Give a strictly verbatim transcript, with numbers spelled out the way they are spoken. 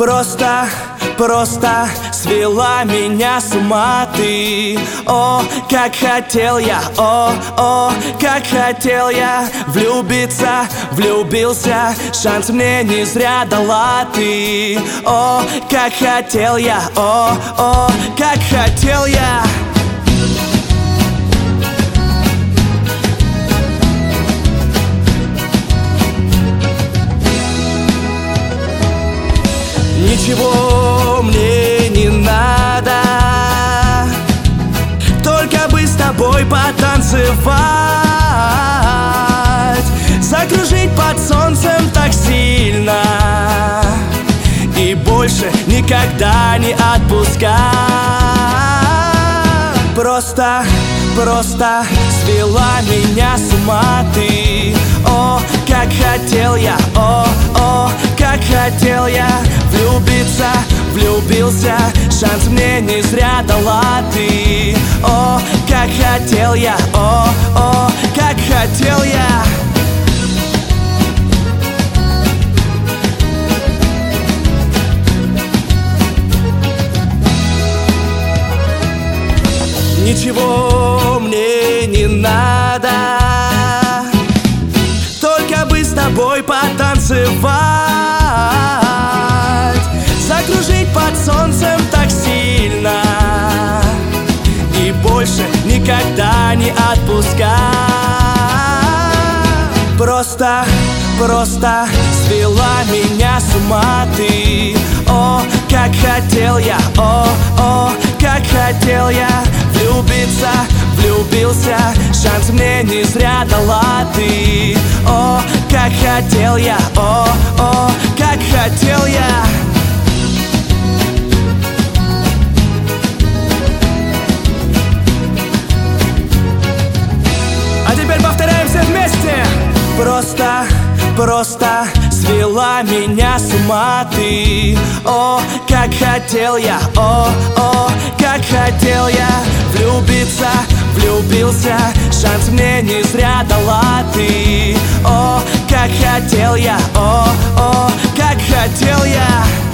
Просто, просто свела меня с ума ты. О, как хотел я, о, о, как хотел я влюбиться, влюбился. Шанс мне не зря дала ты. О, как хотел я, о, о, как хотел я. Ничего мне не надо, только бы с тобой потанцевать, закружить под солнцем так сильно и больше никогда не отпускать. Просто, просто свела меня с ума ты. О, как хотел я, о, о, как хотел я влюбиться, влюбился. Шанс мне не зря дала ты. О, как хотел я, о, о, как хотел я. Ничего мне не надо, только бы с тобой потанцевать, закружить под солнцем так сильно и больше никогда не отпускать. Просто, просто свела меня с ума ты. О, как хотел я, о, о, как хотел я влюбиться, влюбился. Шанс мне не зря дала ты. О, как хотел я, о, о, как хотел я. А теперь повторяем все вместе. Просто, просто свела меня с ума ты. О, как хотел я, о, о, как хотел я влюбиться, влюбился. Шанс мне не зря дала ты. О, как хотел я, о, о, как хотел я.